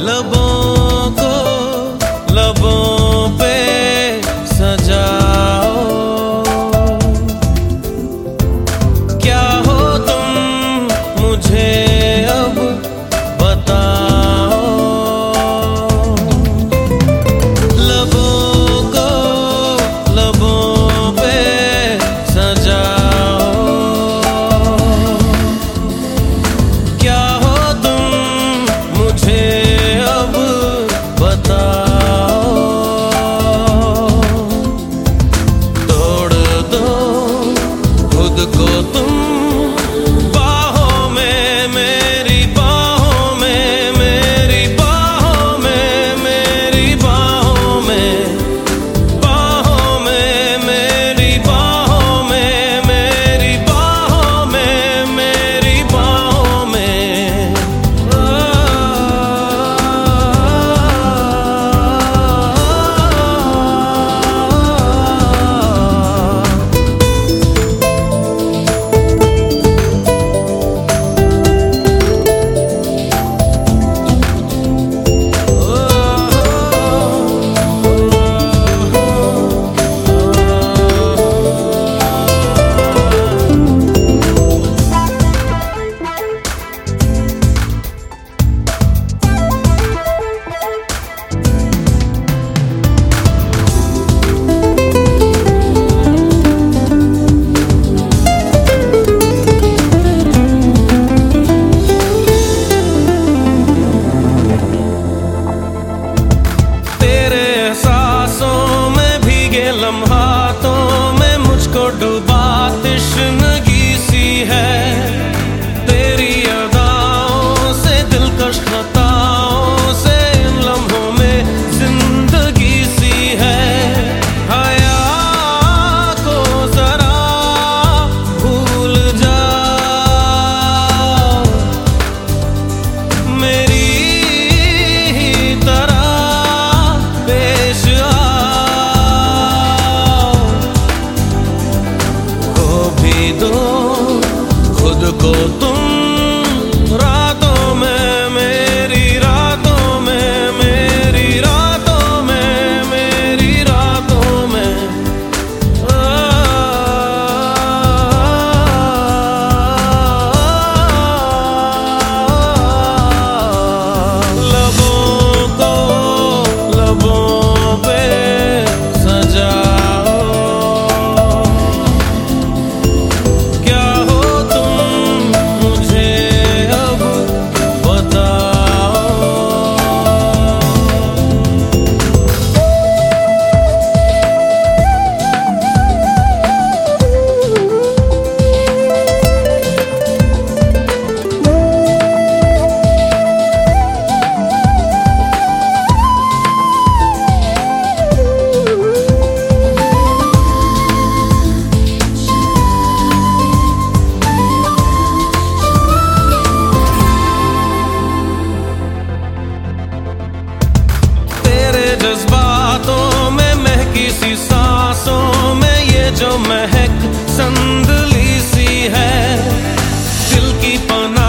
लबों को लबों पे सजाओ, क्या हो तुम मुझे अब बताओ। लबों को लबों पे सजाओ, क्या हो तुम मुझे अब बताओ। तोड़ दो खुद को तुम बाहों में, मेरी बाहों में, मेरी बाहों में, मेरी बाहों में, बाहों में, मेरी बाहों में, मेरी बाहों में, मेरी बाहों में। लम्हातों में मुझको डुबा तश्नगी सी है, तेरी अदाओं से दिलकश खताओं से इन लम्हों में जिंदगी सी है। हया को जरा भूल जाओ, मेरी ही तरह पेश दो खुद को तुम रातों में, मेरी रातों में, मेरी रातों में, मेरी रातों में। लबों को लबों पे सजाओ, जज्बातों में महकी सी सांसों में ये जो महक संदली सी है, दिल की पनाह